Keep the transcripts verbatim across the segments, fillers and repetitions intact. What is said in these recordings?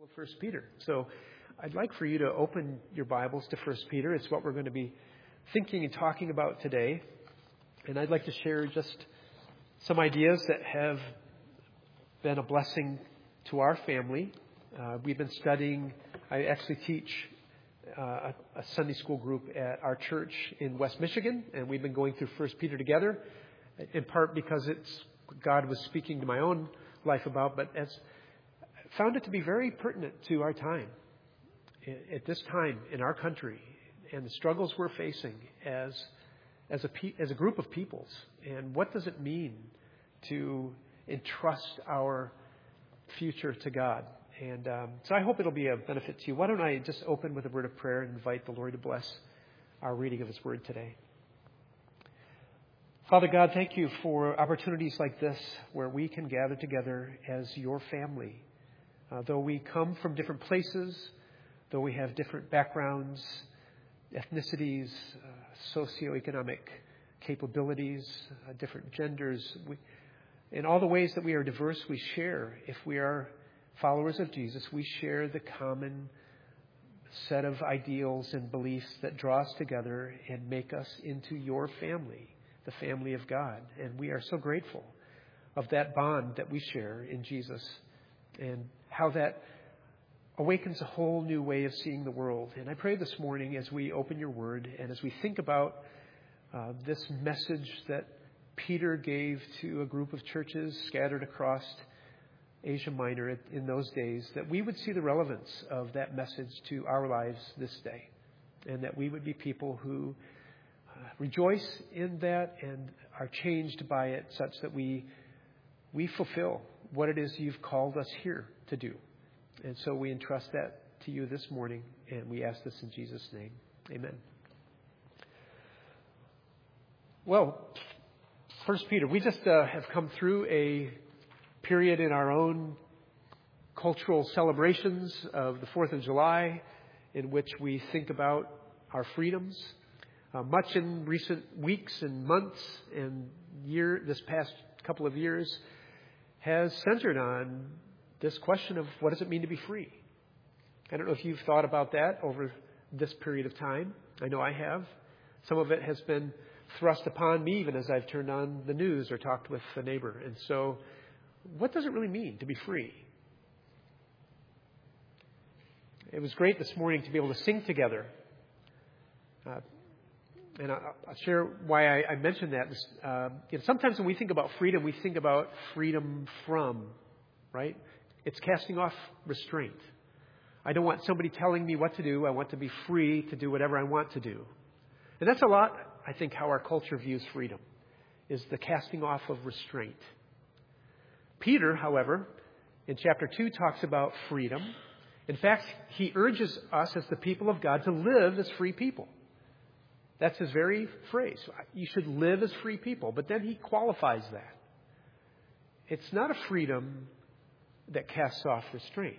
of First Peter. So I'd like for you to open your Bibles to First Peter. It's what we're going to be thinking and talking about today. And I'd like to share just some ideas that have been a blessing to our family. Uh, we've been studying, I actually teach uh, a, a Sunday school group at our church in West Michigan, and we've been going through First Peter together, in part because it's God was speaking to my own life about, but as found it to be very pertinent to our time, at this time in our country, and the struggles we're facing as as a as a group of peoples. And what does it mean to entrust our future to God? And um, so I hope it'll be a benefit to you. Why don't I just open with a word of prayer and invite the Lord to bless our reading of His Word today. Father God, thank you for opportunities like this where we can gather together as your family. Uh, though we come from different places, though we have different backgrounds, ethnicities, uh, socioeconomic capabilities, uh, different genders, we, in all the ways that we are diverse, we share. If we are followers of Jesus, we share the common set of ideals and beliefs that draw us together and make us into your family, the family of God. And we are so grateful of that bond that we share in Jesus, and how that awakens a whole new way of seeing the world. And I pray this morning as we open your word and as we think about uh, this message that Peter gave to a group of churches scattered across Asia Minor in those days, that we would see the relevance of that message to our lives this day, and that we would be people who uh, rejoice in that and are changed by it, such that we we fulfill what it is you've called us here to do. And so we entrust that to you this morning, and we ask this in Jesus' name. Amen. Well, First Peter, we just uh, have come through a period in our own cultural celebrations of the fourth of July in which we think about our freedoms. Uh, much in recent weeks and months and year, this past couple of years has centered on this question of what does it mean to be free? I don't know if you've thought about that over this period of time. I know I have. Some of it has been thrust upon me even as I've turned on the news or talked with a neighbor. And so, what does it really mean to be free? It was great this morning to be able to sing together. Uh, and I'll, I'll share why I, I mentioned that. Uh, you know, sometimes when we think about freedom, we think about freedom from, right? It's casting off restraint. I don't want somebody telling me what to do. I want to be free to do whatever I want to do. And that's a lot, I think, how our culture views freedom, is the casting off of restraint. Peter, however, in chapter two, talks about freedom. In fact, he urges us as the people of God to live as free people. That's his very phrase. You should live as free people. But then he qualifies that. It's not a freedom that casts off restraint.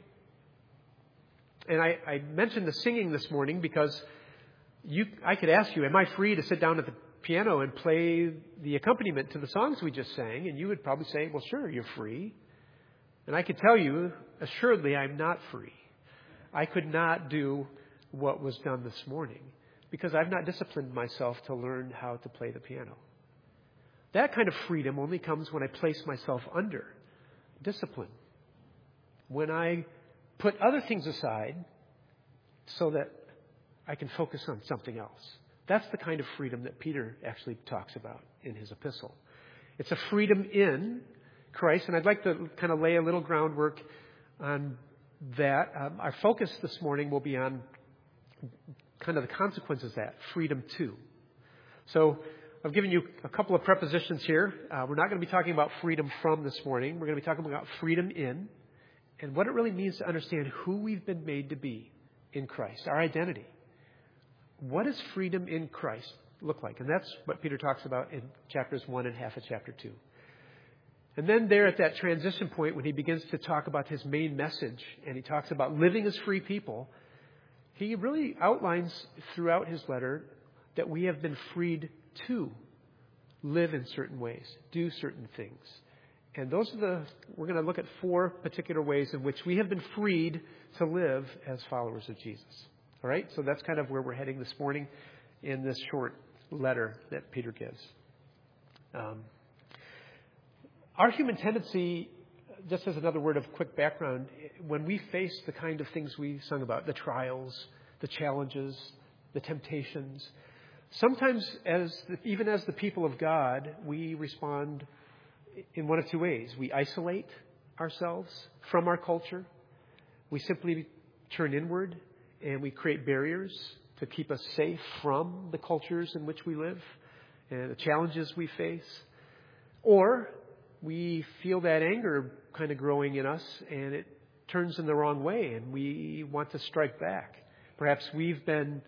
And I, I mentioned the singing this morning because you, I could ask you, am I free to sit down at the piano and play the accompaniment to the songs we just sang? And you would probably say, well, sure, you're free. And I could tell you, assuredly, I'm not free. I could not do what was done this morning because I've not disciplined myself to learn how to play the piano. That kind of freedom only comes when I place myself under discipline, when I put other things aside so that I can focus on something else. That's the kind of freedom that Peter actually talks about in his epistle. It's a freedom in Christ, and I'd like to kind of lay a little groundwork on that. Um, our focus this morning will be on kind of the consequences of that, freedom to. So I've given you a couple of prepositions here. Uh, we're not going to be talking about freedom from this morning. We're going to be talking about freedom in, and what it really means to understand who we've been made to be in Christ, our identity. What does freedom in Christ look like? And that's what Peter talks about in chapters one and half of chapter two. And then there at that transition point when he begins to talk about his main message and he talks about living as free people, he really outlines throughout his letter that we have been freed to live in certain ways, do certain things. And those are the, we're going to look at four particular ways in which we have been freed to live as followers of Jesus. All right? So that's kind of where we're heading this morning in this short letter that Peter gives. Um, our human tendency, just as another word of quick background, when we face the kind of things we sung about, the trials, the challenges, the temptations, sometimes as the, even as the people of God, we respond in one of two ways. We isolate ourselves from our culture. We simply turn inward and we create barriers to keep us safe from the cultures in which we live and the challenges we face. Or we feel that anger kind of growing in us and it turns in the wrong way and we want to strike back. Perhaps we've been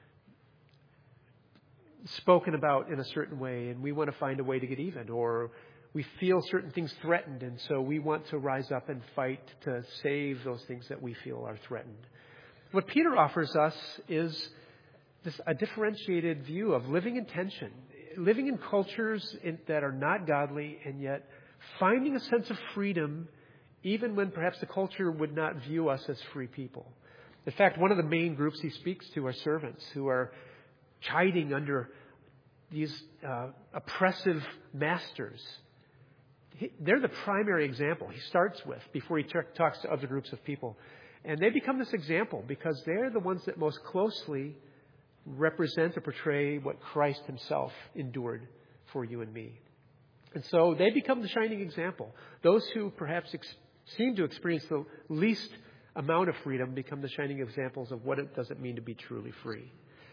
spoken about in a certain way and we want to find a way to get even, or we feel certain things threatened, and so we want to rise up and fight to save those things that we feel are threatened. What Peter offers us is this, a differentiated view of living in tension, living in cultures in, that are not godly, and yet finding a sense of freedom even when perhaps the culture would not view us as free people. In fact, one of the main groups he speaks to are servants who are chiding under these uh, oppressive masters. They're the primary example he starts with before he t- talks to other groups of people. And they become this example because they're the ones that most closely represent or portray what Christ himself endured for you and me. And so they become the shining example. Those who perhaps ex- seem to experience the least amount of freedom become the shining examples of what it does it mean to be truly free.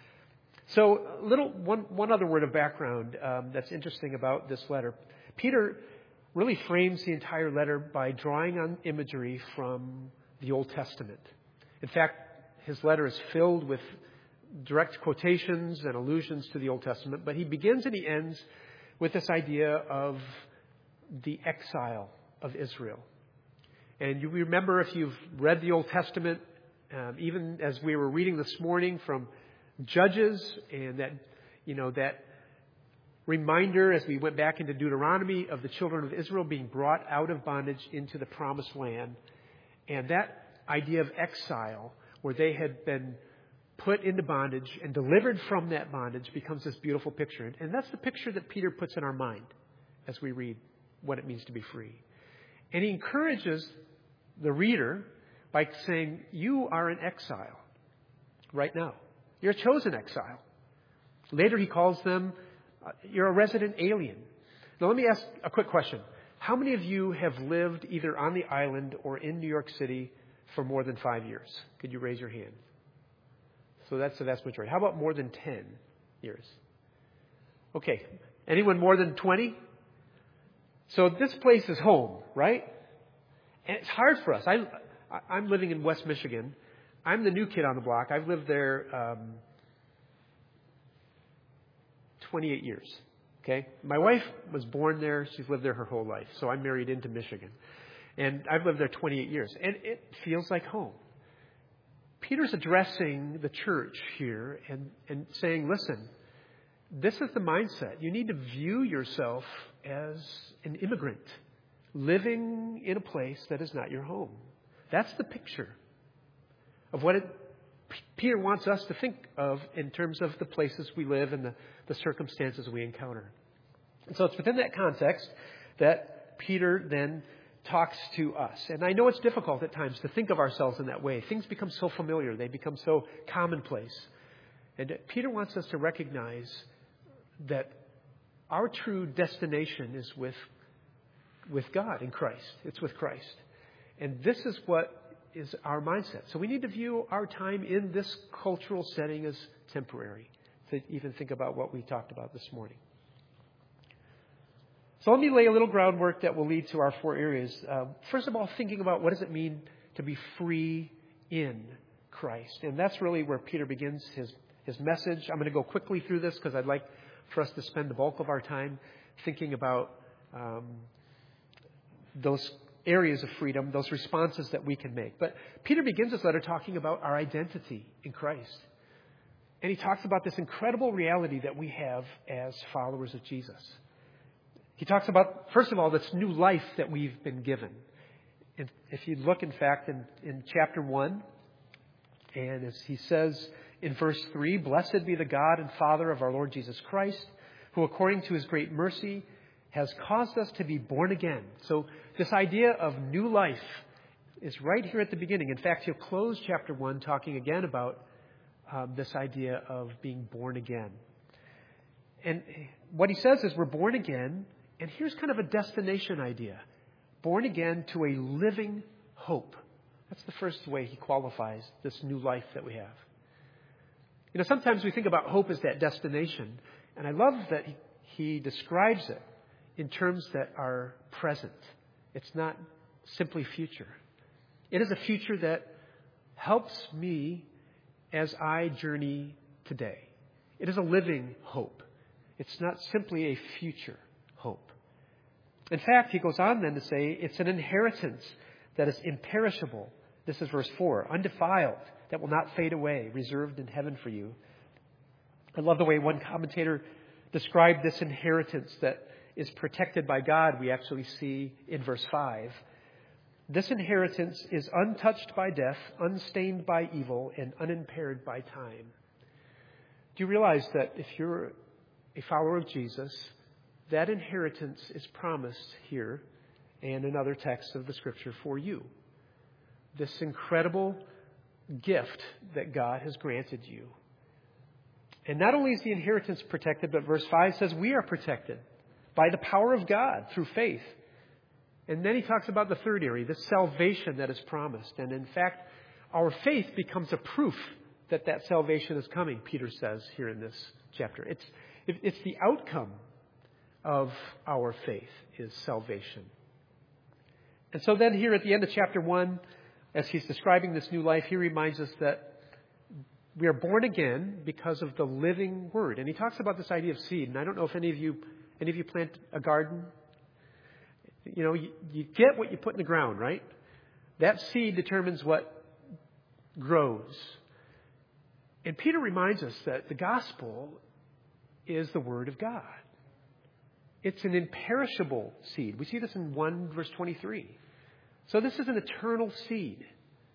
So a little one, one other word of background um, that's interesting about this letter. Peter really frames the entire letter by drawing on imagery from the Old Testament. In fact, his letter is filled with direct quotations and allusions to the Old Testament, but he begins and he ends with this idea of the exile of Israel. And you remember, if you've read the Old Testament, um, even as we were reading this morning from Judges, and that, you know, that reminder as we went back into Deuteronomy of the children of Israel being brought out of bondage into the promised land. And that idea of exile, where they had been put into bondage and delivered from that bondage, becomes this beautiful picture. And that's the picture that Peter puts in our mind as we read what it means to be free. And he encourages the reader by saying, you are in exile right now. You're a chosen exile. Later he calls them, uh, you're a resident alien. Now let me ask a quick question. How many of you have lived either on the island or in New York City for more than five years? Could you raise your hand? So that's the vast majority. How about more than ten years? Okay. Anyone more than twenty? So this place is home, right? And it's hard for us. I, I'm living in West Michigan. I'm the new kid on the block. I've lived there um, twenty-eight years. Okay? My wife was born there. She's lived there her whole life. So I'm married into Michigan. And I've lived there twenty-eight years. And it feels like home. Peter's addressing the church here and, and saying, listen, this is the mindset. You need to view yourself as an immigrant living in a place that is not your home. That's the picture of what it, Peter wants us to think of in terms of the places we live and the, the circumstances we encounter. And so it's within that context that Peter then talks to us. And I know it's difficult at times to think of ourselves in that way. Things become so familiar. They become so commonplace. And Peter wants us to recognize that our true destination is with, with God in Christ. It's with Christ. And this is what is our mindset. So we need to view our time in this cultural setting as temporary, to even think about what we talked about this morning. So let me lay a little groundwork that will lead to our four areas. Uh, first of all, thinking about what does it mean to be free in Christ. And that's really where Peter begins his, his message. I'm going to go quickly through this because I'd like for us to spend the bulk of our time thinking about um, those areas of freedom, those responses that we can make. But Peter begins his letter talking about our identity in Christ. And he talks about this incredible reality that we have as followers of Jesus. He talks about, first of all, this new life that we've been given. And if you look, in fact, in, in chapter one, and as he says in verse three, "Blessed be the God and Father of our Lord Jesus Christ, who according to his great mercy has caused us to be born again." So this idea of new life is right here at the beginning. In fact, he'll close chapter one talking again about um, this idea of being born again. And what he says is we're born again, and here's kind of a destination idea. Born again to a living hope. That's the first way he qualifies this new life that we have. You know, sometimes we think about hope as that destination, and I love that he, he describes it in terms that are present. It's not simply future. It is a future that helps me as I journey today. It is a living hope. It's not simply a future hope. In fact, he goes on then to say it's an inheritance that is imperishable. This is verse four. "Undefiled, that will not fade away, reserved in heaven for you." I love the way one commentator described this inheritance that is protected by God. We actually see in verse five. "This inheritance is untouched by death, unstained by evil, and unimpaired by time." Do you realize that if you're a follower of Jesus, that inheritance is promised here and in other texts of the Scripture for you? This incredible gift that God has granted you. And not only is the inheritance protected, but verse five says we are protected by the power of God through faith. And then he talks about the third area, the salvation that is promised. And in fact, our faith becomes a proof that that salvation is coming, Peter says here in this chapter. It's, it's the outcome of our faith is salvation. And so then here at the end of chapter one, as he's describing this new life, he reminds us that we are born again because of the living word. And he talks about this idea of seed. And I don't know if any of you, any of you plant a garden. You know, you, you get what you put in the ground, right? That seed determines what grows. And Peter reminds us that the gospel is the word of God. It's an imperishable seed. We see this in one verse twenty-three. So this is an eternal seed.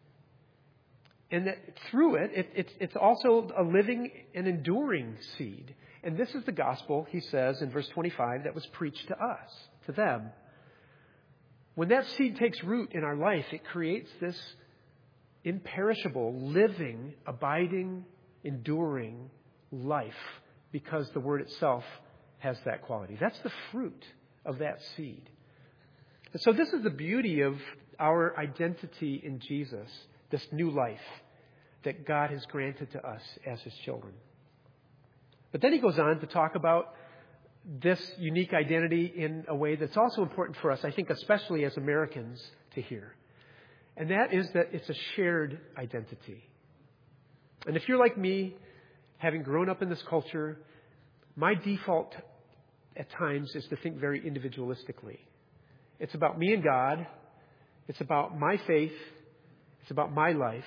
And that through it, it it's, it's also a living and enduring seed. And this is the gospel, he says in verse twenty-five, that was preached to us, to them. When that seed takes root in our life, it creates this imperishable, living, abiding, enduring life because the word itself has that quality. That's the fruit of that seed. And so this is the beauty of our identity in Jesus, this new life that God has granted to us as his children. But then he goes on to talk about this unique identity in a way that's also important for us, I think, especially as Americans, to hear. And that is that it's a shared identity. And if you're like me, having grown up in this culture, my default at times is to think very individualistically. It's about me and God. It's about my faith. It's about my life.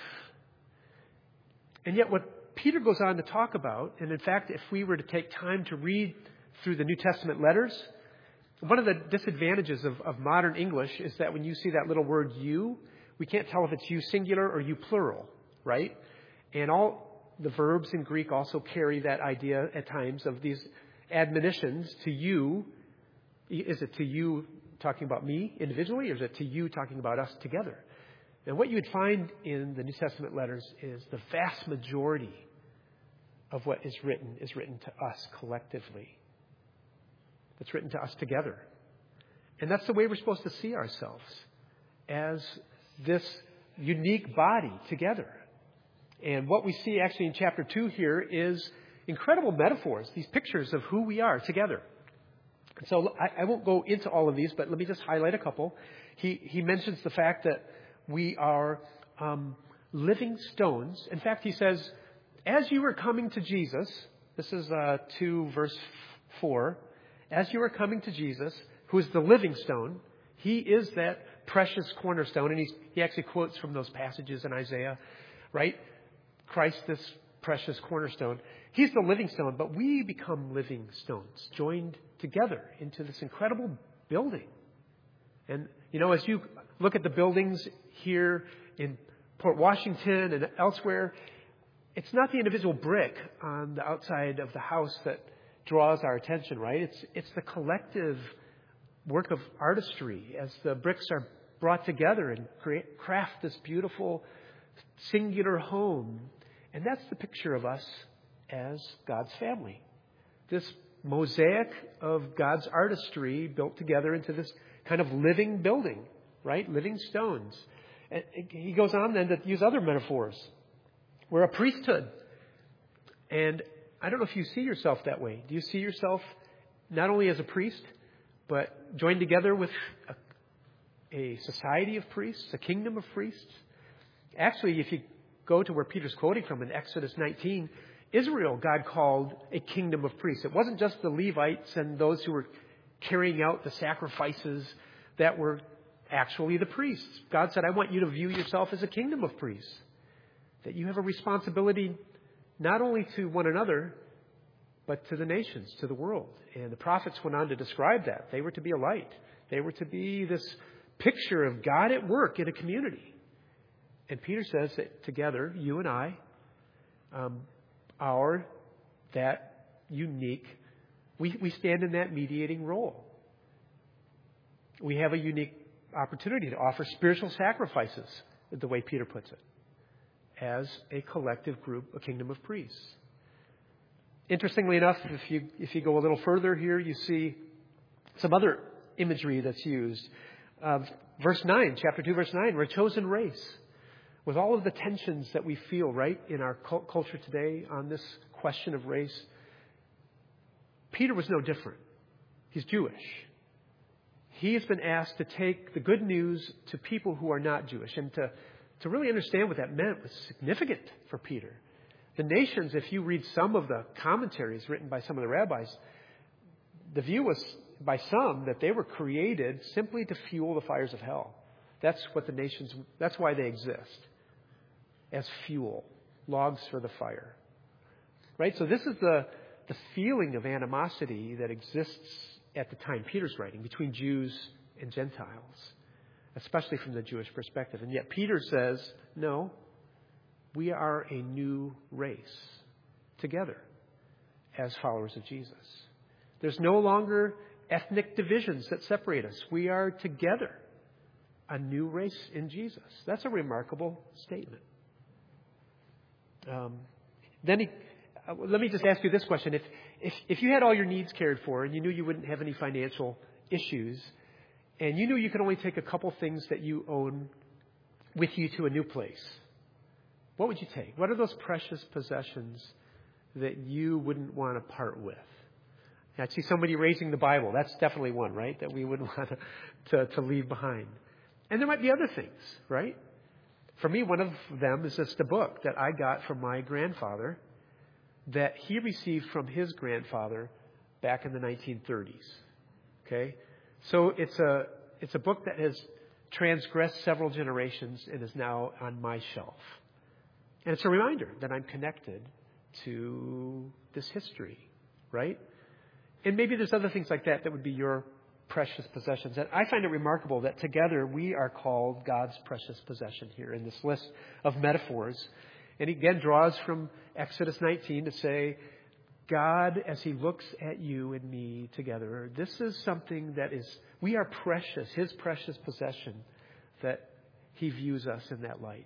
And yet what Peter goes on to talk about, and in fact, if we were to take time to read through the New Testament letters, one of the disadvantages of, of modern English is that when you see that little word you, we can't tell if it's you singular or you plural, right? And all the verbs in Greek also carry that idea at times of these admonitions to you. Is it to you talking about me individually, or is it to you talking about us together? And what you would find in the New Testament letters is the vast majority of what is written is written to us collectively. It's written to us together. And that's the way we're supposed to see ourselves, as this unique body together. And what we see actually in chapter two here is incredible metaphors, these pictures of who we are together. And so I, I won't go into all of these, but let me just highlight a couple. He, he mentions the fact that we are um, living stones. In fact, he says, as you are coming to Jesus, this is uh, two verse four, as you are coming to Jesus, who is the living stone, he is that precious cornerstone. And he's, he actually quotes from those passages in Isaiah, right? Christ, this precious cornerstone. He's the living stone, but we become living stones, joined together into this incredible building. And, you know, as you look at the buildings here in Port Washington and elsewhere, it's not the individual brick on the outside of the house that draws our attention, right? It's it's the collective work of artistry as the bricks are brought together and create, craft this beautiful, singular home. And that's the picture of us as God's family. This mosaic of God's artistry built together into this kind of living building, right? Living stones. And he goes on then to use other metaphors. We're a priesthood. And I don't know if you see yourself that way. Do you see yourself not only as a priest, but joined together with a, a society of priests, a kingdom of priests? Actually, if you go to where Peter's quoting from in Exodus nineteen, Israel, God called a kingdom of priests. It wasn't just the Levites and those who were carrying out the sacrifices that were actually the priests. God said, I want you to view yourself as a kingdom of priests. That you have a responsibility not only to one another, but to the nations, to the world. And the prophets went on to describe that. They were to be a light. They were to be this picture of God at work in a community. And Peter says that together, you and I, um, are that unique, we, we stand in that mediating role. We have a unique opportunity to offer spiritual sacrifices, the way Peter puts it, as a collective group, a kingdom of priests. Interestingly enough, if you if you go a little further here, you see some other imagery that's used. Uh, verse nine, chapter two, verse nine, we're a chosen race. With all of the tensions that we feel, right, in our culture today on this question of race, Peter was no different. He's Jewish. He has been asked to take the good news to people who are not Jewish. And to, to really understand what that meant was significant for Peter. The nations, if you read some of the commentaries written by some of the rabbis, the view was by some that they were created simply to fuel the fires of hell. That's what the nations, that's why they exist. As fuel, logs for the fire. Right? So this is the, the feeling of animosity that exists at the time Peter's writing between Jews and Gentiles, especially from the Jewish perspective. And yet Peter says, no, we are a new race together as followers of Jesus. There's no longer ethnic divisions that separate us. We are together, a new race in Jesus. That's a remarkable statement. Um, then he, uh, let me just ask you this question. If, if, if you had all your needs cared for and you knew you wouldn't have any financial issues and you knew you could only take a couple things that you own with you to a new place, what would you take? What are those precious possessions that you wouldn't want to part with? I see somebody raising the Bible. That's definitely one, right? That we wouldn't want to, to, to leave behind. And there might be other things, right? For me, one of them is just a book that I got from my grandfather that he received from his grandfather back in the nineteen thirties. Okay? So it's a it's a book that has transgressed several generations and is now on my shelf. And it's a reminder that I'm connected to this history, right? And maybe there's other things like that that would be your precious possessions. And I find it remarkable that together we are called God's precious possession here in this list of metaphors. And he again draws from Exodus nineteen to say, God, as he looks at you and me together, this is something that is, we are precious, his precious possession, that he views us in that light.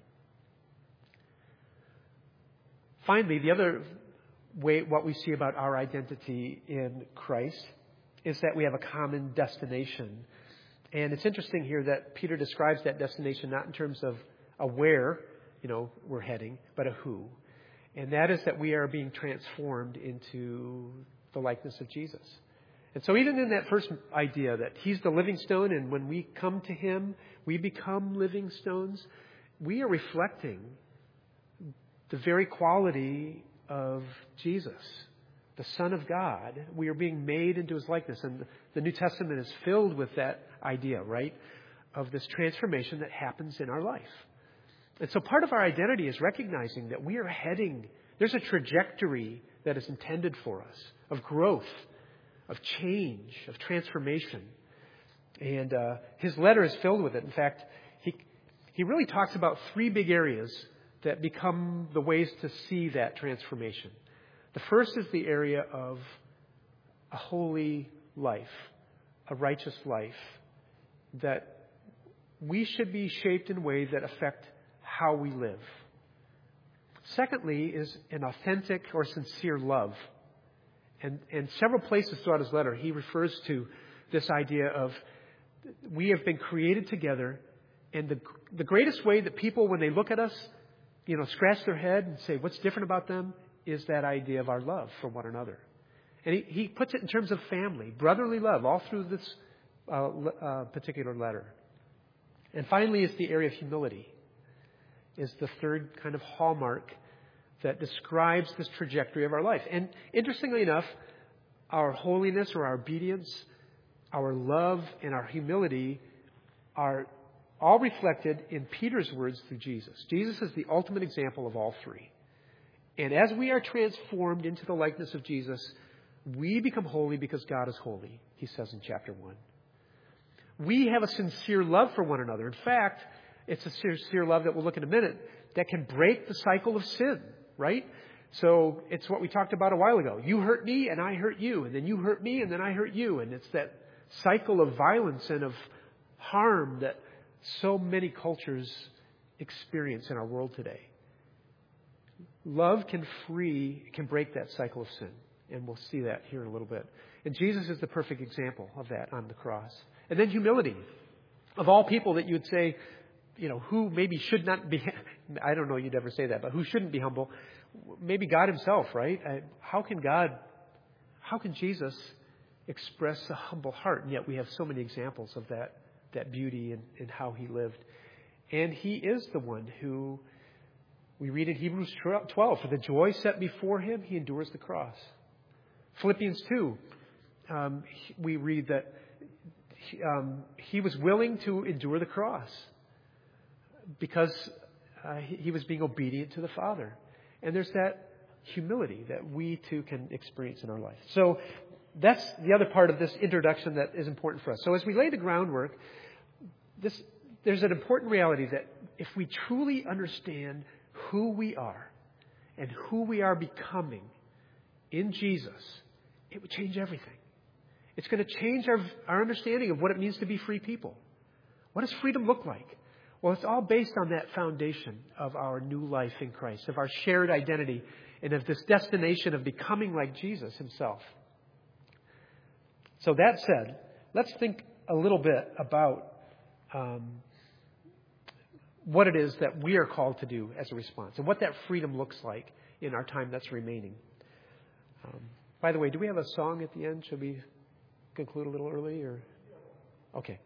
Finally, the other way, what we see about our identity in Christ is that we have a common destination. And it's interesting here that Peter describes that destination not in terms of a where, you know, we're heading, but a who. And that is that we are being transformed into the likeness of Jesus. And so even in that first idea that he's the living stone and when we come to him, we become living stones, we are reflecting the very quality of Jesus, the Son of God. We are being made into his likeness. And the New Testament is filled with that idea, right, of this transformation that happens in our life. And so part of our identity is recognizing that we are heading, there's a trajectory that is intended for us of growth, of change, of transformation. And uh, his letter is filled with it. In fact, he he really talks about three big areas that become the ways to see that transformation. The first is the area of a holy life, a righteous life, that we should be shaped in ways that affect how we live. Secondly is an authentic or sincere love. And, and several places throughout his letter, he refers to this idea of we have been created together, and the, the greatest way that people, when they look at us, you know, scratch their head and say, what's different about them, is that idea of our love for one another. And he, he puts it in terms of family, brotherly love, all through this uh, uh, particular letter. And finally is the area of humility, is the third kind of hallmark that describes this trajectory of our life. And interestingly enough, our holiness or our obedience, our love, and our humility are all reflected in Peter's words through Jesus. Jesus is the ultimate example of all three. And as we are transformed into the likeness of Jesus, we become holy because God is holy, he says in chapter one. We have a sincere love for one another. In fact, it's a sincere love that we'll look at in a minute that can break the cycle of sin, right? So it's what we talked about a while ago. You hurt me and I hurt you, and then you hurt me and then I hurt you. And it's that cycle of violence and of harm that so many cultures experience in our world today. Love can free, can break that cycle of sin. And we'll see that here in a little bit. And Jesus is the perfect example of that on the cross. And then humility. Of all people that you would say, you know, who maybe should not be, I don't know you'd ever say that, but who shouldn't be humble? Maybe God himself, right? How can God, how can Jesus express a humble heart? And yet we have so many examples of that, that beauty and, and how he lived. And he is the one who, we read in Hebrews twelve, for the joy set before him, he endures the cross. Philippians two, um, we read that he, um, he was willing to endure the cross because uh, he, he was being obedient to the Father. And there's that humility that we too can experience in our life. So that's the other part of this introduction that is important for us. So as we lay the groundwork, this, there's an important reality that if we truly understand who we are and who we are becoming in Jesus, it would change everything. It's going to change our, our understanding of what it means to be free people. What does freedom look like? Well, it's all based on that foundation of our new life in Christ, of our shared identity, and of this destination of becoming like Jesus himself. So that said, let's think a little bit about um, what it is that we are called to do as a response and what that freedom looks like in our time that's remaining. Um, by the way, do we have a song at the end? Should we conclude a little early? Or okay.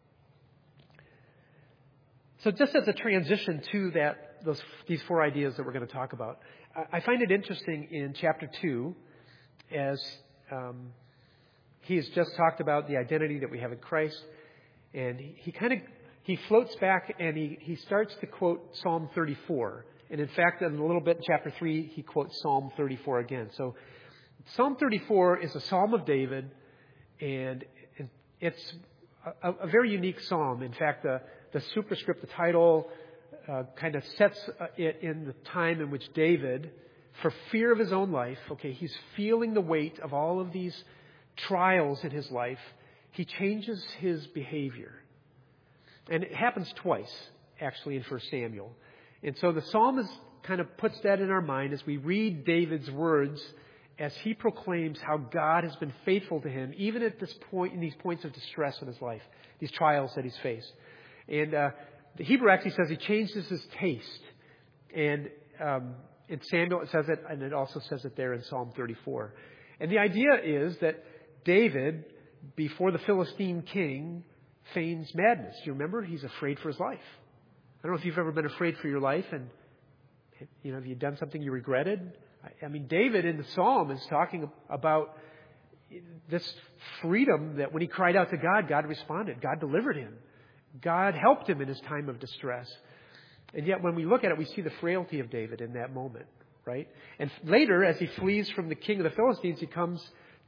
So just as a transition to that, those these four ideas that we're going to talk about, I find it interesting in chapter two, as um, he has just talked about the identity that we have in Christ, and he, he kind of he floats back and he he starts to quote Psalm thirty-four, and in fact, in a little bit in chapter three, he quotes Psalm thirty-four again. So Psalm thirty-four is a Psalm of David, and it's a, a very unique psalm. In fact, the The superscript, the title, uh, kind of sets it in the time in which David, for fear of his own life, okay, he's feeling the weight of all of these trials in his life. He changes his behavior. And it happens twice, actually, in First Samuel. And so the psalmist kind of puts that in our mind as we read David's words as he proclaims how God has been faithful to him, even at this point, in these points of distress in his life, these trials that he's faced. And uh, the Hebrew actually says he changes his taste. And um, in Samuel it says it, and it also says it there in Psalm thirty-four. And the idea is that David, before the Philistine king, feigns madness. Do you remember? He's afraid for his life. I don't know if you've ever been afraid for your life, and you know, have you done something you regretted? I, I mean, David in the Psalm is talking about this freedom that when he cried out to God, God responded. God delivered him. God helped him in his time of distress. And yet when we look at it, we see the frailty of David in that moment, right? And later, as he flees from the king of the Philistines, he comes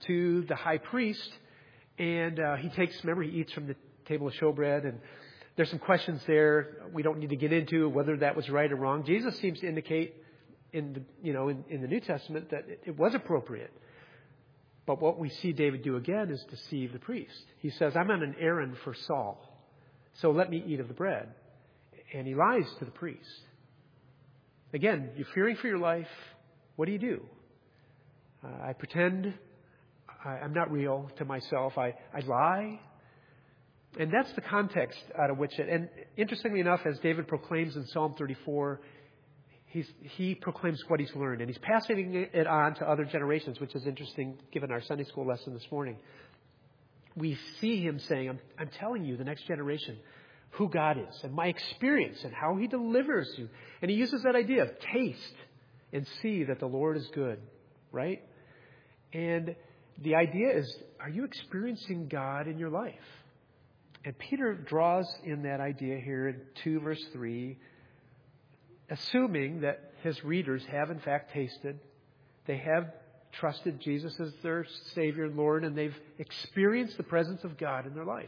to the high priest, and uh, he takes, remember, he eats from the table of showbread, and there's some questions there we don't need to get into whether that was right or wrong. Jesus seems to indicate in the, you know, in, in the New Testament that it, it was appropriate. But what we see David do again is deceive the priest. He says, I'm on an errand for Saul, so let me eat of the bread. And he lies to the priest. Again, you're fearing for your life. What do you do? Uh, I pretend I, I'm not real to myself. I, I lie. And that's the context out of which it, and interestingly enough, as David proclaims in Psalm thirty-four, he's, he proclaims what he's learned. And he's passing it on to other generations, which is interesting given our Sunday school lesson this morning. We see him saying, I'm, I'm telling you, the next generation, who God is and my experience and how he delivers you. And he uses that idea of taste and see that the Lord is good, right? And the idea is, are you experiencing God in your life? And Peter draws in that idea here in two verse three, assuming that his readers have in fact tasted, they have trusted Jesus as their Savior and Lord, and they've experienced the presence of God in their life.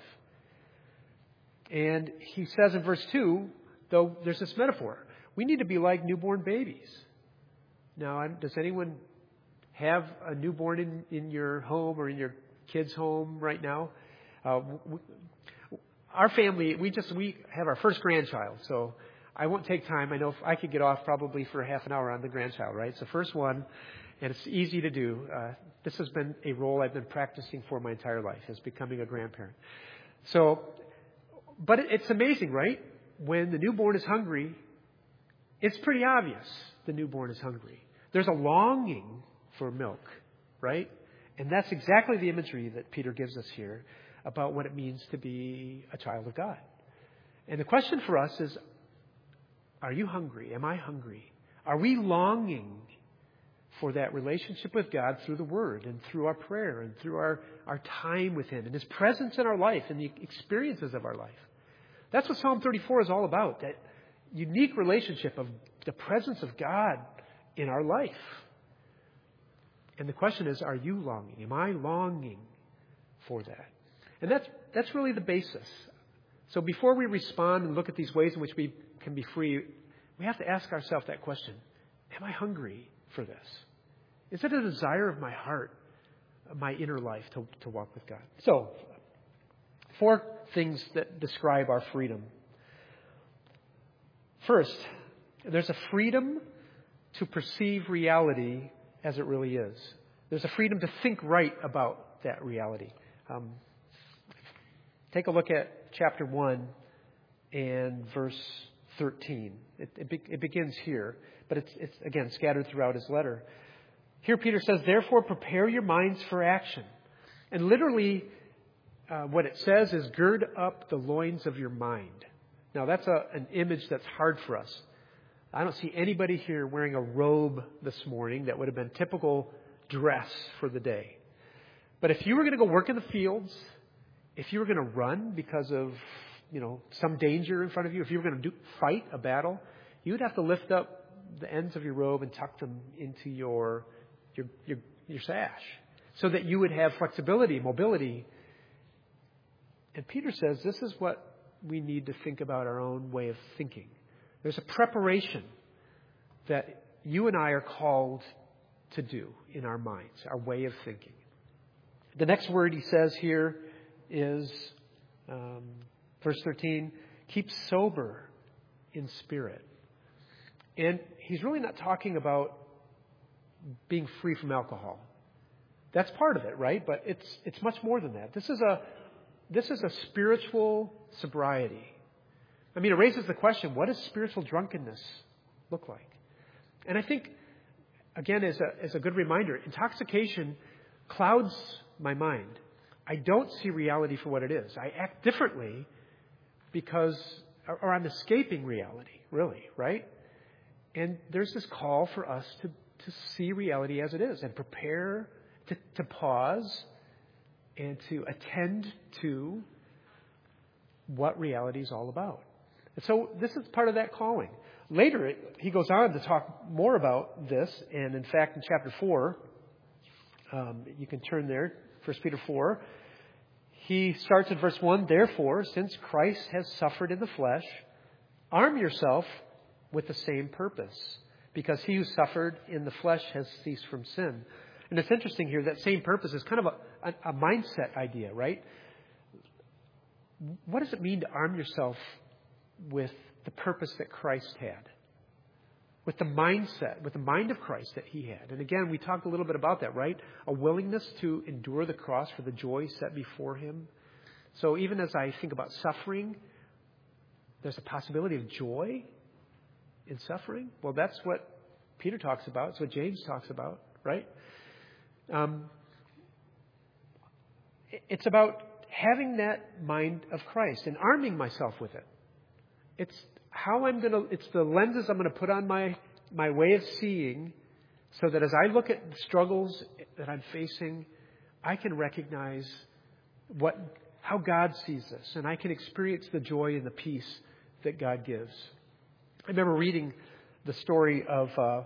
And he says in verse two, though there's this metaphor, we need to be like newborn babies. Now, does anyone have a newborn in, in your home or in your kid's home right now? Uh, we, our family, we just, we have our first grandchild, so I won't take time. I know if I could get off probably for a half an hour on the grandchild, right? It's the first one, and it's easy to do. Uh, this has been a role I've been practicing for my entire life, is becoming a grandparent. So, but it's amazing, right? When the newborn is hungry, it's pretty obvious the newborn is hungry. There's a longing for milk, right? And that's exactly the imagery that Peter gives us here about what it means to be a child of God. And the question for us is, are you hungry? Am I hungry? Are we longing for that relationship with God through the Word and through our prayer and through our, our time with Him and His presence in our life and the experiences of our life? That's what Psalm thirty-four is all about, that unique relationship of the presence of God in our life. And the question is, are you longing? Am I longing for that? And that's that's really the basis. So before we respond and look at these ways in which we can be free, we have to ask ourselves that question. Am I hungry for this? Is it a desire of my heart, of my inner life to, to walk with God? So, four things that describe our freedom. First, there's a freedom to perceive reality as it really is. There's a freedom to think right about that reality. Um, take a look at chapter one and verse thirteen. It, it, be, it begins here, but it's, it's, again, scattered throughout his letter. Here Peter says, therefore prepare your minds for action. And literally, uh, what it says is gird up the loins of your mind. Now, that's a, an image that's hard for us. I don't see anybody here wearing a robe this morning that would have been typical dress for the day. But if you were going to go work in the fields, if you were going to run because of, you know, some danger in front of you, if you were going to do, fight a battle, you would have to lift up the ends of your robe and tuck them into your, your, your, your sash so that you would have flexibility, mobility. And Peter says this is what we need to think about our own way of thinking. There's a preparation that you and I are called to do in our minds, our way of thinking. The next word he says here is, um, verse thirteen, keep sober in spirit. And he's really not talking about being free from alcohol. That's part of it, right? But it's it's much more than that. This is a this is a spiritual sobriety. I mean, it raises the question, what does spiritual drunkenness look like? And I think, again, as a, as a good reminder, intoxication clouds my mind. I don't see reality for what it is. I act differently because, or I'm escaping reality, really, right? And there's this call for us to, to see reality as it is and prepare to, to pause and to attend to what reality is all about. And so this is part of that calling. Later, it, he goes on to talk more about this. And in fact, in chapter four, Um, you can turn there, First Peter four. He starts at verse one, therefore, since Christ has suffered in the flesh, arm yourself with the same purpose, because he who suffered in the flesh has ceased from sin. And it's interesting here, that same purpose is kind of a, a, a mindset idea, right? What does it mean to arm yourself with the purpose that Christ had? With the mindset, with the mind of Christ that he had. And again, we talked a little bit about that, right? A willingness to endure the cross for the joy set before him. So even as I think about suffering, there's a possibility of joy in suffering. Well, that's what Peter talks about. It's what James talks about, right? Um, it's about having that mind of Christ and arming myself with it. It's how I'm going to, it's the lenses I'm going to put on my, my way of seeing, so that as I look at the struggles that I'm facing, I can recognize what, how God sees this, and I can experience the joy and the peace that God gives. I remember reading the story of uh,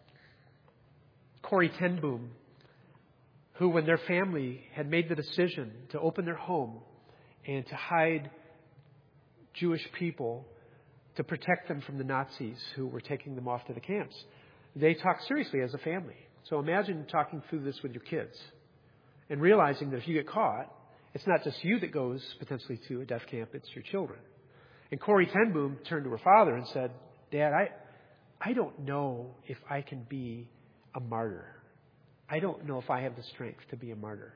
Corrie ten Boom, who, when their family had made the decision to open their home and to hide Jewish people to protect them from the Nazis who were taking them off to the camps, they talked seriously as a family. So imagine talking through this with your kids and realizing that if you get caught, it's not just you that goes potentially to a death camp, it's your children. And Corrie ten Boom turned to her father and said, Dad, I, I don't know if I can be a martyr. I don't know if I have the strength to be a martyr.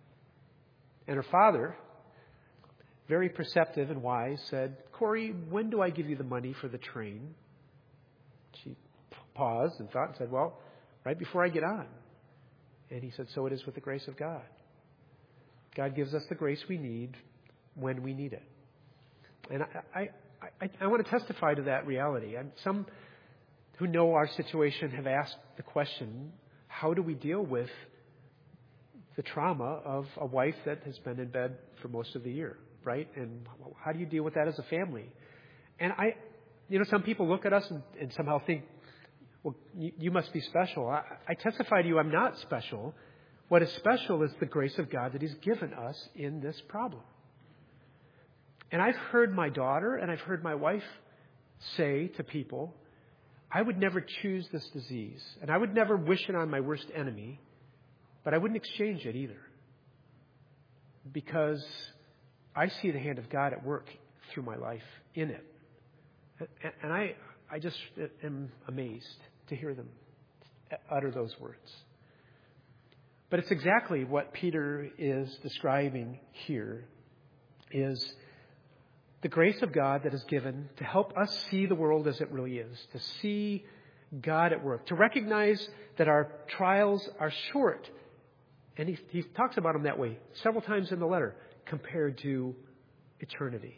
And her father, very perceptive and wise, said, Corrie, when do I give you the money for the train? She paused and thought and said, well, right before I get on. And he said, so it is with the grace of God. God gives us the grace we need when we need it. And I, I, I, I want to testify to that reality. And some who know our situation have asked the question, how do we deal with the trauma of a wife that has been in bed for most of the year, right? And how do you deal with that as a family? And I, you know, some people look at us and, and somehow think, well, you, you must be special. I, I testify to you, I'm not special. What is special is the grace of God that He's given us in this problem. And I've heard my daughter and I've heard my wife say to people, I would never choose this disease, and I would never wish it on my worst enemy, but I wouldn't exchange it either. Because I see the hand of God at work through my life in it. And I, I just am amazed to hear them utter those words. But it's exactly what Peter is describing here, is the grace of God that is given to help us see the world as it really is, to see God at work, to recognize that our trials are short. And he, he talks about them that way several times in the letter, compared to eternity.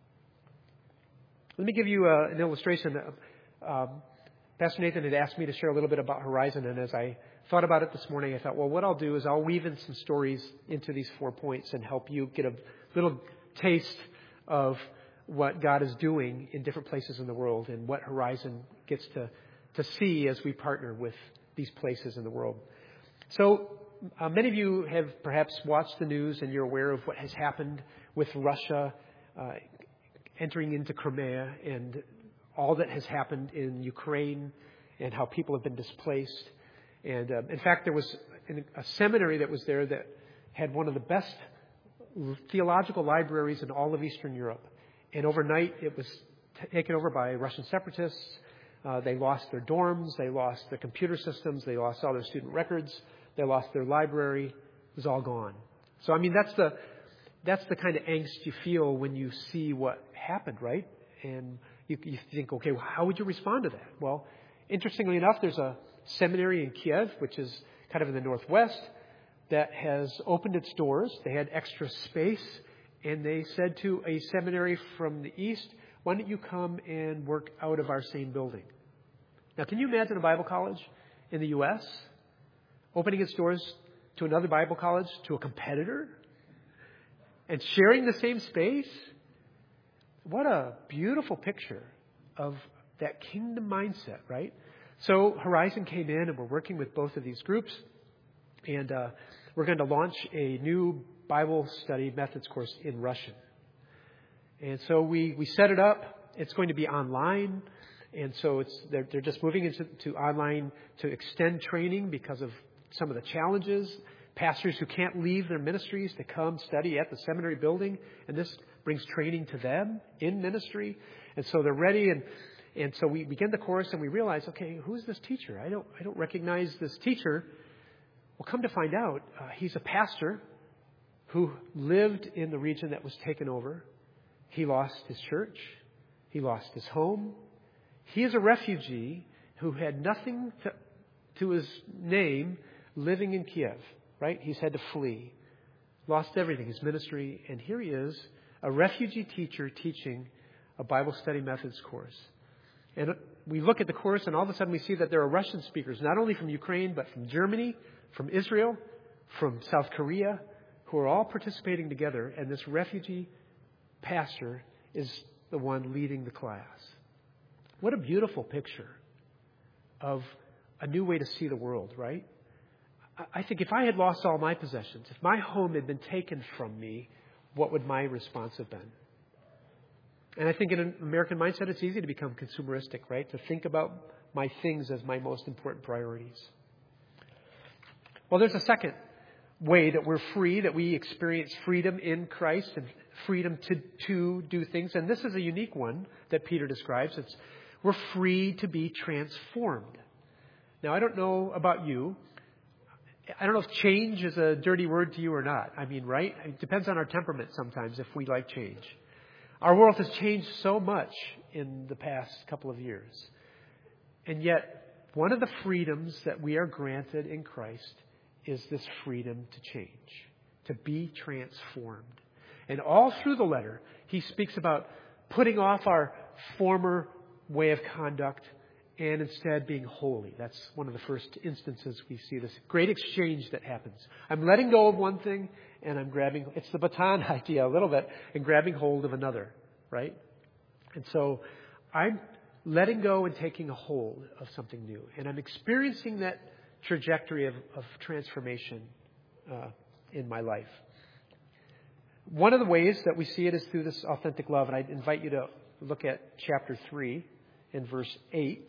Let me give you uh, an illustration. Um, Pastor Nathan had asked me to share a little bit about Horizon, and as I thought about it this morning, I thought, well, what I'll do is I'll weave in some stories into these four points and help you get a little taste of what God is doing in different places in the world and what Horizon gets to, to see as we partner with these places in the world. So uh, many of you have perhaps watched the news and you're aware of what has happened with Russia uh, entering into Crimea and all that has happened in Ukraine and how people have been displaced. And uh, in fact, there was a seminary that was there that had one of the best theological libraries in all of Eastern Europe. And overnight, it was t- taken over by Russian separatists. Uh, they lost their dorms. They lost their computer systems. They lost all their student records. They lost their library. It was all gone. So, I mean, that's the that's the kind of angst you feel when you see what happened, right? And you, you think, okay, well, how would you respond to that? Well, interestingly enough, there's a seminary in Kiev, which is kind of in the northwest, that has opened its doors. They had extra space, and they said to a seminary from the east, why don't you come and work out of our same building? Now, can you imagine a Bible college in the U S opening its doors to another Bible college, to a competitor, and sharing the same space? What a beautiful picture of that kingdom mindset, right? So Horizon came in, and we're working with both of these groups. And uh, we're going to launch a new Bible study methods course in Russian. And so we, we set it up. It's going to be online. And so it's they're, they're just moving into to online to extend training because of some of the challenges. Pastors who can't leave their ministries to come study at the seminary building. And this brings training to them in ministry. And so they're ready. And, and so we begin the course and we realize, okay, who's this teacher? I don't, I don't recognize this teacher. Well, come to find out, uh, he's a pastor who lived in the region that was taken over. He lost his church. He lost his home. He is a refugee who had nothing to, to his name living in Kiev, right? He's had to flee, lost everything, his ministry. And here he is, a refugee teacher teaching a Bible study methods course. And we look at the course and all of a sudden we see that there are Russian speakers, not only from Ukraine, but from Germany, from Israel, from South Korea, who are all participating together. And this refugee pastor is the one leading the class. What a beautiful picture of a new way to see the world, right? I think if I had lost all my possessions, if my home had been taken from me, what would my response have been? And I think in an American mindset, it's easy to become consumeristic, right? To think about my things as my most important priorities. Well, there's a second way that we're free, that we experience freedom in Christ and freedom to, to do things. And this is a unique one that Peter describes. It's we're free to be transformed. Now, I don't know about you. I don't know if change is a dirty word to you or not. I mean, right? It depends on our temperament sometimes if we like change. Our world has changed so much in the past couple of years. And yet, one of the freedoms that we are granted in Christ is this freedom to change, to be transformed. And all through the letter, he speaks about putting off our former way of conduct and instead being holy. That's one of the first instances we see this great exchange that happens. I'm letting go of one thing and I'm grabbing, it's the baton idea a little bit, and grabbing hold of another, right? And so I'm letting go and taking a hold of something new. And I'm experiencing that trajectory of, of transformation uh, in my life. One of the ways that we see it is through this authentic love. And I invite you to look at chapter three in verse eight.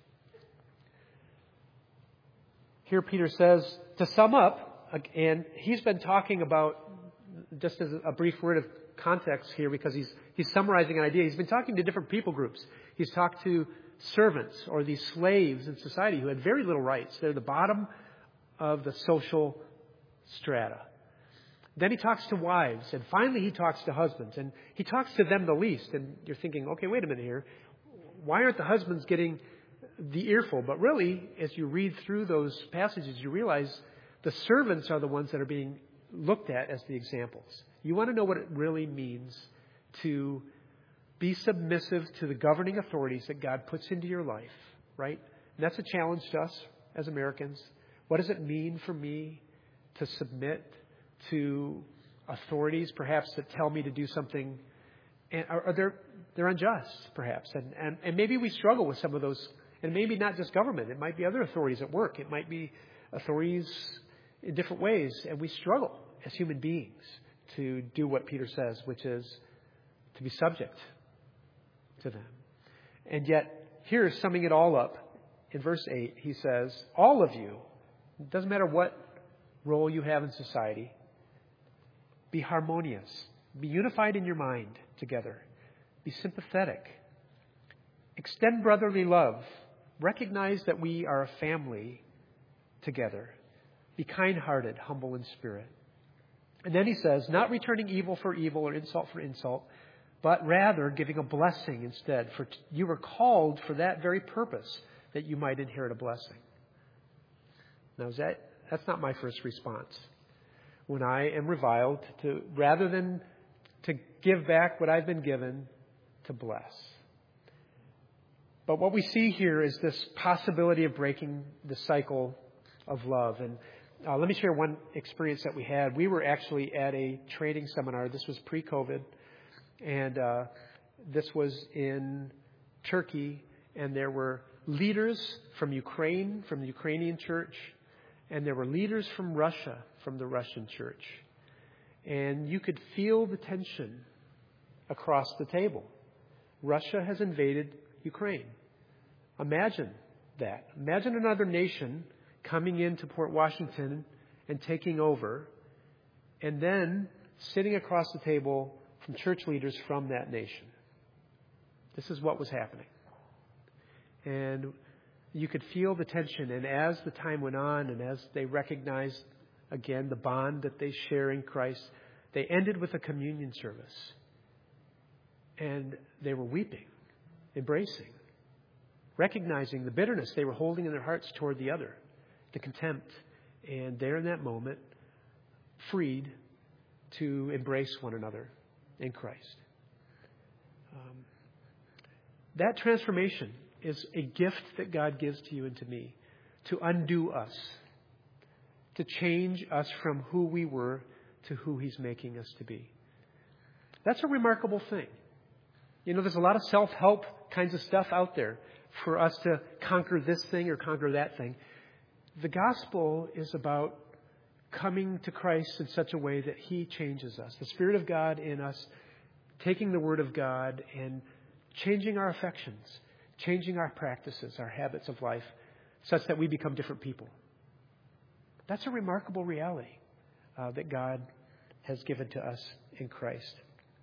Here Peter says, to sum up, and he's been talking about, just as a brief word of context here, because he's he's summarizing an idea. He's been talking to different people groups. He's talked to servants or these slaves in society who had very little rights. They're the bottom of the social strata. Then he talks to wives, and finally he talks to husbands, and he talks to them the least. And you're thinking, okay, wait a minute here. Why aren't the husbands getting the earful? But really, as you read through those passages, you realize the servants are the ones that are being looked at as the examples. You want to know what it really means to be submissive to the governing authorities that God puts into your life, right? And that's a challenge to us as Americans. What does it mean for me to submit to authorities, perhaps, that tell me to do something, and are, are they're, they're unjust, perhaps. And, and, and maybe we struggle with some of those, and maybe not just government. It might be other authorities at work. It might be authorities in different ways. And we struggle as human beings to do what Peter says, which is to be subject to them. And yet, here, summing it all up, in verse eight, he says, all of you, it doesn't matter what role you have in society, be harmonious, be unified in your mind together, be sympathetic, extend brotherly love, recognize that we are a family together, be kind-hearted, humble in spirit. And then he says, not returning evil for evil or insult for insult, but rather giving a blessing instead. For you were called for that very purpose, that you might inherit a blessing. Now, is that, that's not my first response. When I am reviled, to rather than to give back what I've been given, to bless. But what we see here is this possibility of breaking the cycle of love. And uh, let me share one experience that we had. We were actually at a training seminar. This was pre-COVID. And uh, this was in Turkey. And there were leaders from Ukraine, from the Ukrainian church, And there were leaders from Russia, from the Russian church. And you could feel the tension across the table. Russia has invaded Ukraine. Imagine that. Imagine another nation coming into Port Washington and taking over, and then sitting across the table from church leaders from that nation. This is what was happening. And you could feel the tension. And as the time went on, and as they recognized, again, the bond that they share in Christ, they ended with a communion service. And they were weeping, embracing, recognizing the bitterness they were holding in their hearts toward the other, the contempt. And there in that moment, freed to embrace one another in Christ. Um, that transformation is a gift that God gives to you and to me to undo us, to change us from who we were to who He's making us to be. That's a remarkable thing. You know, there's a lot of self-help kinds of stuff out there for us to conquer this thing or conquer that thing. The gospel is about coming to Christ in such a way that He changes us. The Spirit of God in us, taking the Word of God and changing our affections, changing our practices, our habits of life, such that we become different people. That's a remarkable reality uh, that God has given to us in Christ.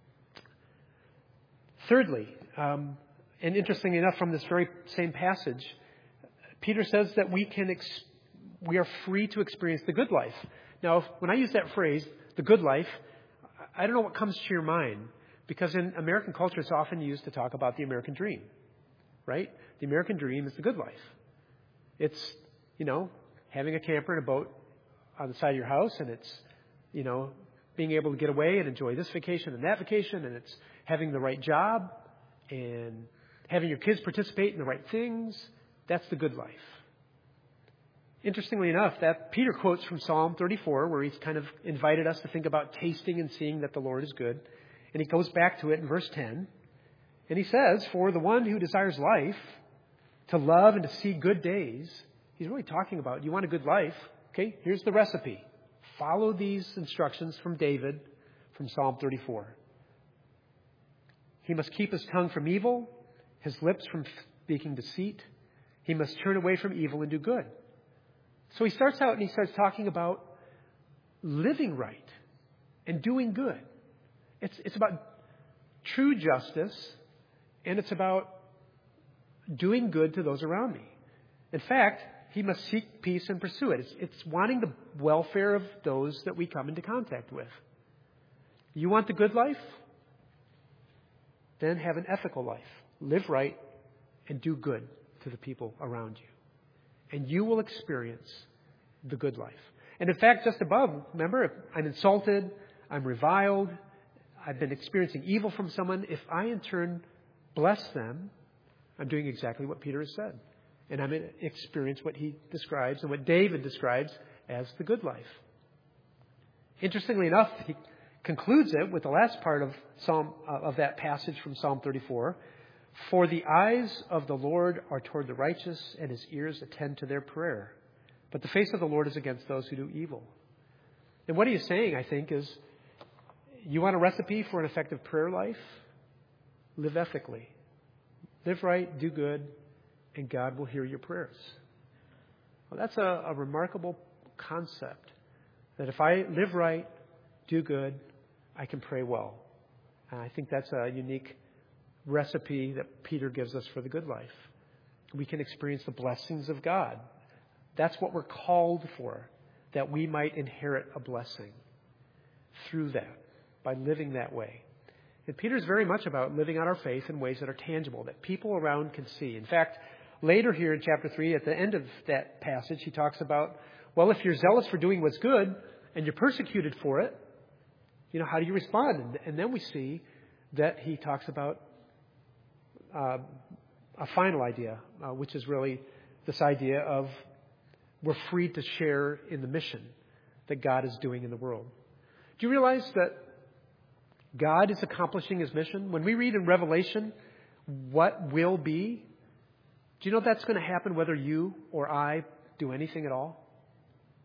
Thirdly, um, and interestingly enough, from this very same passage, Peter says that we can ex- we are free to experience the good life. Now, if, when I use that phrase, the good life, I don't know what comes to your mind, because in American culture, it's often used to talk about the American dream, right? The American dream is the good life. It's, you know, having a camper and a boat on the side of your house, and it's, you know, being able to get away and enjoy this vacation and that vacation, and it's having the right job and having your kids participate in the right things. That's the good life. Interestingly enough, that Peter quotes from Psalm thirty-four, where he's kind of invited us to think about tasting and seeing that the Lord is good. And he goes back to it in verse ten. And he says, for the one who desires life, to love and to see good days, he's really talking about, you want a good life? Okay, here's the recipe. Follow these instructions from David from Psalm thirty-four. He must keep his tongue from evil, his lips from speaking deceit. He must turn away from evil and do good. So he starts out and he starts talking about living right and doing good. It's, it's about true justice, and it's about doing good to those around me. In fact, he must seek peace and pursue it. It's, it's wanting the welfare of those that we come into contact with. You want the good life? Then have an ethical life. Live right and do good to the people around you. And you will experience the good life. And in fact, just above, remember, if I'm insulted, I'm reviled, I've been experiencing evil from someone, if I in turn bless them, I'm doing exactly what Peter has said. And I'm going to experience what he describes and what David describes as the good life. Interestingly enough, he concludes it with the last part of Psalm uh, of that passage from Psalm thirty-four. For the eyes of the Lord are toward the righteous, and his ears attend to their prayer. But the face of the Lord is against those who do evil. And what he is saying, I think, is you want a recipe for an effective prayer life? Live ethically. Live right, do good, and God will hear your prayers. Well, that's a, a remarkable concept, that if I live right, do good, I can pray well. And I think that's a unique recipe that Peter gives us for the good life. We can experience the blessings of God. That's what we're called for, that we might inherit a blessing through that, by living that way. And Peter's very much about living out our faith in ways that are tangible, that people around can see. In fact, later here in chapter three, at the end of that passage, he talks about, well, if you're zealous for doing what's good and you're persecuted for it, you know, how do you respond? And, and then we see that he talks about uh, a final idea, uh, which is really this idea of we're free to share in the mission that God is doing in the world. Do you realize that God is accomplishing his mission? When we read in Revelation what will be, do you know that's going to happen whether you or I do anything at all?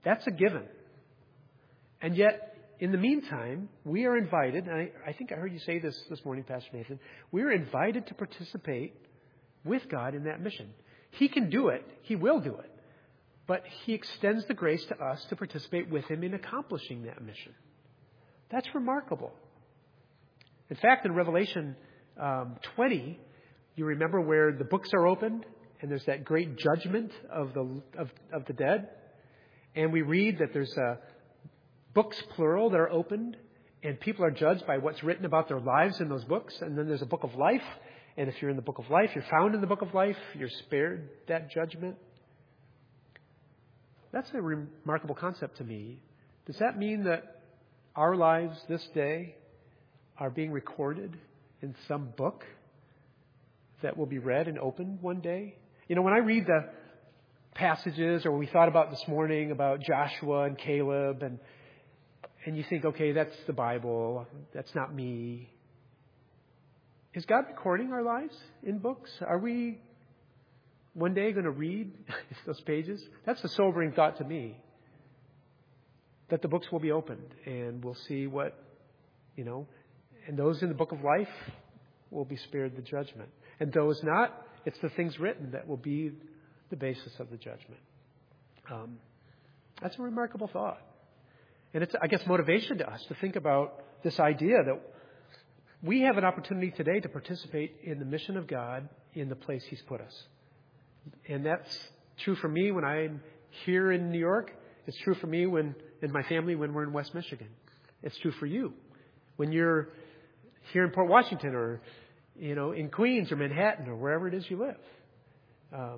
That's a given. And yet, in the meantime, we are invited, and I, I think I heard you say this this morning, Pastor Nathan, we are invited to participate with God in that mission. He can do it. He will do it. But He extends the grace to us to participate with Him in accomplishing that mission. That's remarkable. In fact, in Revelation um, twenty, you remember where the books are opened and there's that great judgment of the of, of the dead. And we read that there's uh, books, plural, that are opened, and people are judged by what's written about their lives in those books. And then there's a book of life. And if you're in the book of life, you're found in the book of life, you're spared that judgment. That's a remarkable concept to me. Does that mean that our lives this day are being recorded in some book that will be read and opened one day? You know, when I read the passages, or we thought about this morning about Joshua and Caleb, and and you think, okay, that's the Bible, that's not me. Is God recording our lives in books? Are we one day going to read those pages? That's a sobering thought to me. That the books will be opened and we'll see what, you know, and those in the book of life will be spared the judgment. And those not, it's the things written that will be the basis of the judgment. Um, that's a remarkable thought. And it's, I guess, motivation to us to think about this idea that we have an opportunity today to participate in the mission of God in the place He's put us. And that's true for me when I'm here in New York. It's true for me when, and my family when we're in West Michigan. It's true for you when you're here in Port Washington, or, you know, in Queens or Manhattan or wherever it is you live. Um,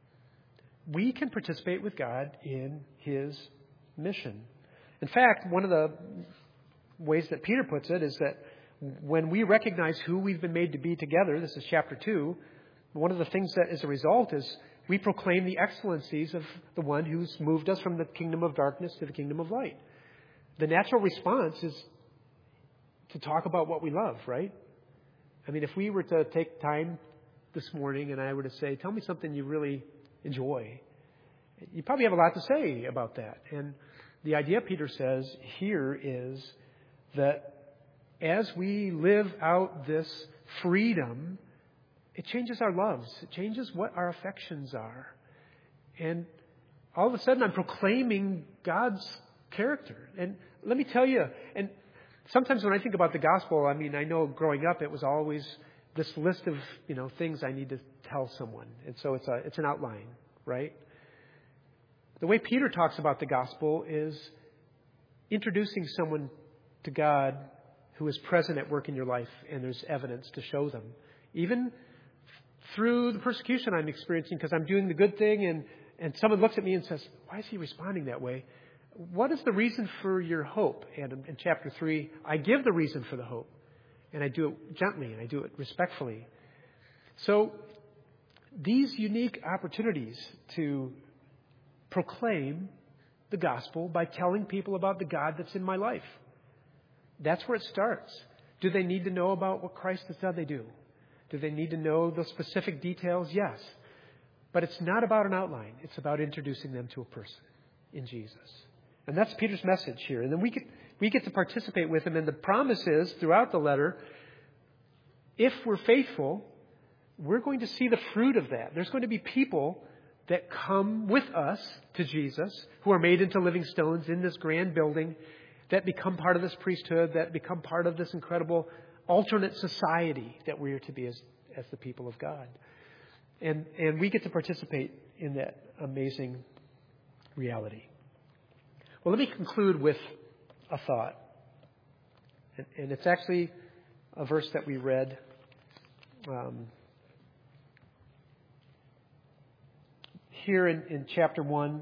we can participate with God in His mission. In fact, one of the ways that Peter puts it is that when we recognize who we've been made to be together, this is chapter two, one of the things that is a result is we proclaim the excellencies of the one who's moved us from the kingdom of darkness to the kingdom of light. The natural response is to talk about what we love, right? I mean, if we were to take time this morning and I were to say, tell me something you really enjoy, you probably have a lot to say about that. And the idea, Peter says here, is that as we live out this freedom, it changes our loves. It changes what our affections are. And all of a sudden, I'm proclaiming God's character. And let me tell you, and sometimes when I think about the gospel, I mean, I know growing up, it was always this list of, you know, things I need to tell someone. And so it's a, it's an outline, right? The way Peter talks about the gospel is introducing someone to God who is present at work in your life, and there's evidence to show them. Even through the persecution I'm experiencing because I'm doing the good thing, and, and someone looks at me and says, why is he responding that way? What is the reason for your hope? And in chapter three, I give the reason for the hope. And I do it gently, and I do it respectfully. So these unique opportunities to proclaim the gospel by telling people about the God that's in my life. That's where it starts. Do they need to know about what Christ has done? They do. Do they need to know the specific details? Yes. But it's not about an outline. It's about introducing them to a person in Jesus. And that's Peter's message here. And then we get, we get to participate with him. And the promise is, throughout the letter, if we're faithful, we're going to see the fruit of that. There's going to be people that come with us to Jesus, who are made into living stones in this grand building, that become part of this priesthood, that become part of this incredible alternate society that we are to be as, as the people of God. And, and we get to participate in that amazing reality. Well, let me conclude with a thought. And, and it's actually a verse that we read um, here in, in chapter one.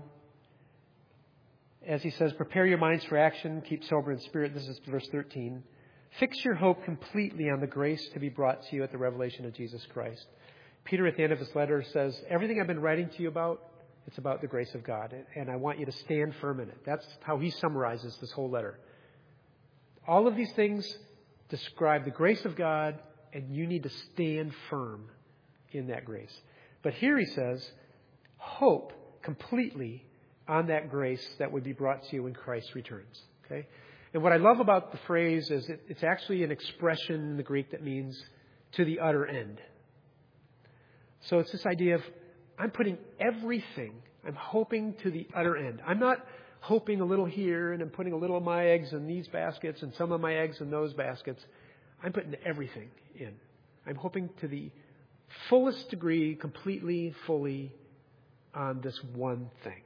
As he says, prepare your minds for action, keep sober in spirit. This is verse thirteen. Fix your hope completely on the grace to be brought to you at the revelation of Jesus Christ. Peter, at the end of his letter, says, everything I've been writing to you about, it's about the grace of God. And I want you to stand firm in it. That's how he summarizes this whole letter. All of these things describe the grace of God, and you need to stand firm in that grace. But here he says, hope completely on that grace that would be brought to you when Christ returns. Okay? And what I love about the phrase is it, it's actually an expression in the Greek that means to the utter end. So it's this idea of I'm putting everything, I'm hoping to the utter end. I'm not hoping a little here and I'm putting a little of my eggs in these baskets and some of my eggs in those baskets. I'm putting everything in. I'm hoping to the fullest degree, completely, fully on this one thing.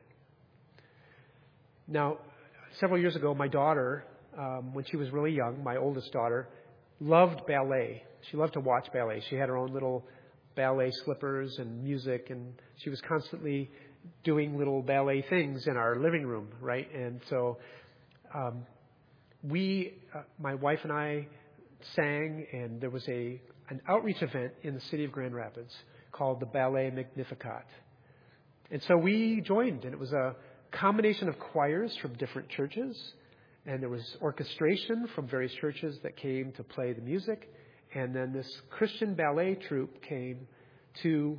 Now, several years ago, my daughter, um, when she was really young, my oldest daughter, loved ballet. She loved to watch ballet. She had her own little ballet slippers and music, and she was constantly doing little ballet things in our living room, right? And so um, we, uh, my wife and I, sang, and there was a an outreach event in the city of Grand Rapids called the Ballet Magnificat. And so we joined, and it was a combination of choirs from different churches, and there was orchestration from various churches that came to play the music, and then this Christian ballet troupe came to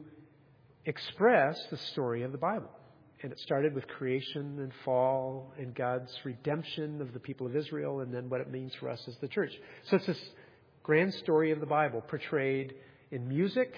express the story of the Bible. And it started with creation and fall and God's redemption of the people of Israel, and then what it means for us as the church. So it's this grand story of the Bible portrayed in music,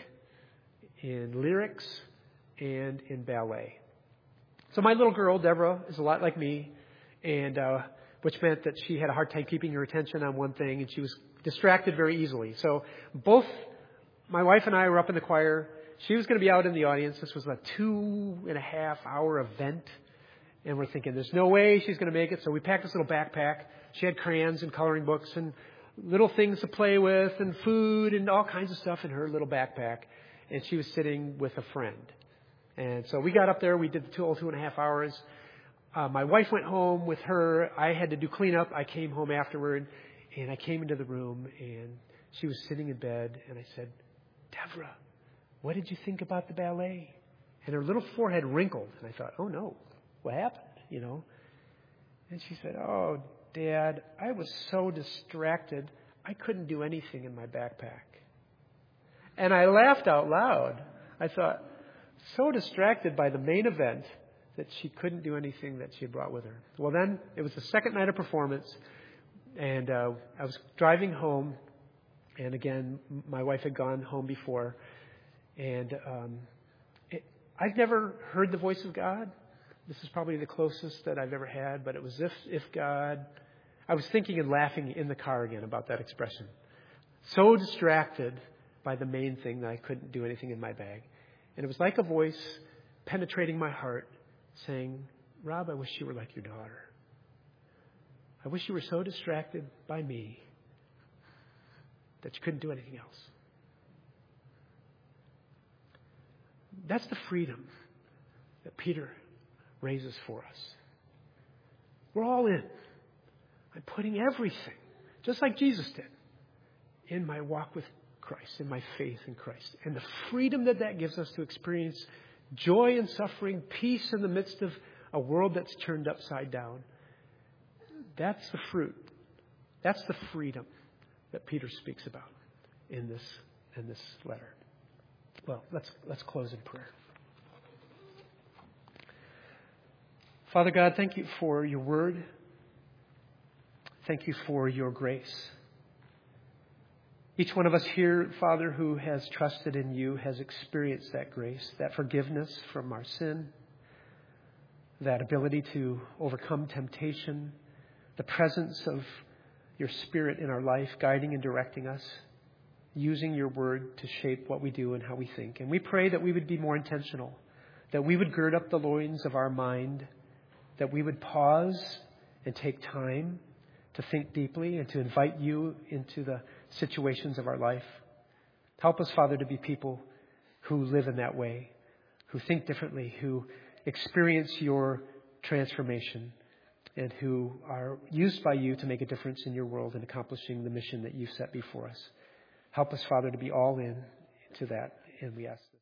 in lyrics, and in ballet. So my little girl, Deborah, is a lot like me, and uh, which meant that she had a hard time keeping her attention on one thing, and she was distracted very easily. So both my wife and I were up in the choir. She was going to be out in the audience. This was a two and a half hour event, and we're thinking there's no way she's going to make it. So we packed this little backpack. She had crayons and coloring books and little things to play with and food and all kinds of stuff in her little backpack, and she was sitting with a friend. And so we got up there. We did the two, two and a half hours. Uh, my wife went home with her. I had to do cleanup. I came home afterward, and I came into the room, and she was sitting in bed, and I said, Deborah, what did you think about the ballet? And her little forehead wrinkled, and I thought, oh, no, what happened, you know? And she said, oh, Dad, I was so distracted, I couldn't do anything in my backpack. And I laughed out loud. I thought, so distracted by the main event that she couldn't do anything that she had brought with her. Well, then it was the second night of performance, and uh, I was driving home, and again, my wife had gone home before, and um, it, I've never heard the voice of God. This is probably the closest that I've ever had, but it was if if God. I was thinking and laughing in the car again about that expression. So distracted by the main thing that I couldn't do anything in my bag. And it was like a voice penetrating my heart saying, Rob, I wish you were like your daughter. I wish you were so distracted by me that you couldn't do anything else. That's the freedom that Peter raises for us. We're all in. I'm putting everything, just like Jesus did, in my walk with Christ, in my faith in Christ. And the freedom that that gives us to experience joy in suffering, peace in the midst of a world that's turned upside down. That's the fruit. That's the freedom that Peter speaks about in this in this letter. Well, let's let's close in prayer. Father God, thank you for your word. Thank you for your grace. Each one of us here, Father, who has trusted in you has experienced that grace, that forgiveness from our sin, that ability to overcome temptation, the presence of your Spirit in our life, guiding and directing us, using your word to shape what we do and how we think. And we pray that we would be more intentional, that we would gird up the loins of our mind, that we would pause and take time to think deeply and to invite you into the situations of our life. Help us, Father, to be people who live in that way, who think differently, who experience your transformation, and who are used by you to make a difference in your world and accomplishing the mission that you've set before us. Help us, Father, to be all in to that, and we ask.